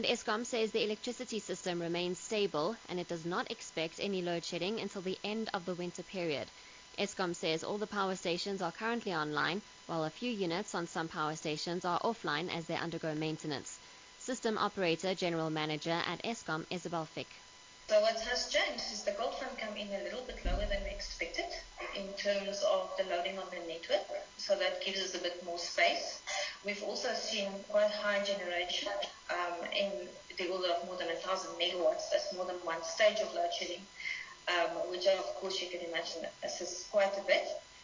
Eskom says the electricity system remains stable and it does not expect any load shedding until the end of the winter period. Eskom says all the power stations are currently online, while a few units on some power stations are offline as they undergo maintenance. System Operator General Manager at Eskom, Isabel Fick. So what has changed is the cold front come in a little bit lower than we expected in terms of the loading on the network, so that gives us a bit more space. We've also seen quite high generation in the order of more than 1,000 megawatts. That's more than one stage of load shedding, which of course you can imagine assists quite a bit.